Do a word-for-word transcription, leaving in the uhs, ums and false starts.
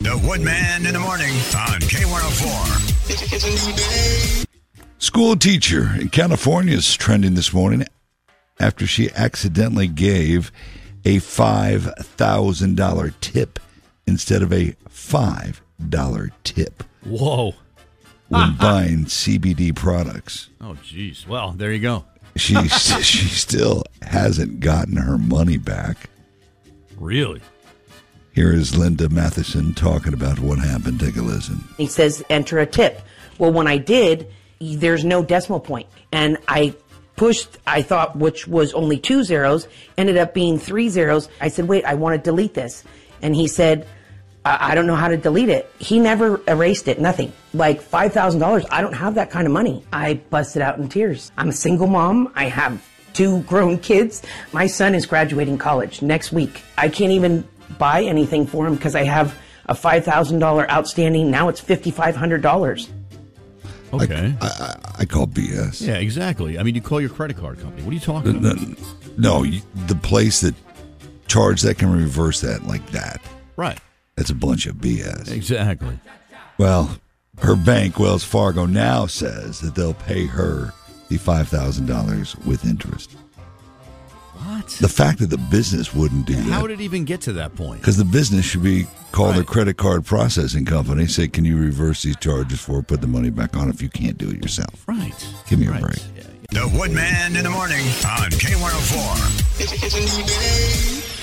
The Woodman in the morning on K one oh four. It's a new day. School teacher in California is trending this morning after she accidentally gave a five thousand dollars tip instead of a five dollars tip. Whoa. When buying C B D products. Oh, geez. Well, there you go. She she still hasn't gotten her money back. Really? Here is Linda Matheson talking about what happened. Take a listen. He says, enter a tip. Well, when I did, there's no decimal point. And I pushed, I thought, which was only two zeros, ended up being three zeros. I said, wait, I want to delete this. And he said, I, I don't know how to delete it. He never erased it, nothing. Like five thousand dollars, I don't have that kind of money. I busted out in tears. I'm a single mom. I have two grown kids. My son is graduating college next week. I can't even buy anything for him because I have a five thousand dollars outstanding. Now it's five thousand five hundred dollars. Okay. I, I, I call B S. Yeah, exactly. I mean, you call your credit card company. What are you talking No, about? no, you, the place that charged that can reverse that like that. Right. That's a bunch of B S. Exactly. Well, her bank, Wells Fargo, now says that they'll pay her the five thousand dollars with interest. What? The fact that the business wouldn't do How that. did it even get to that point? Because the business should be call their Right. credit card processing company, say, can you reverse these charges for put the money back on if you can't do it yourself? Right. Give me a right. break. Yeah, yeah. The Woodman in the morning on K one oh four. It's a new day.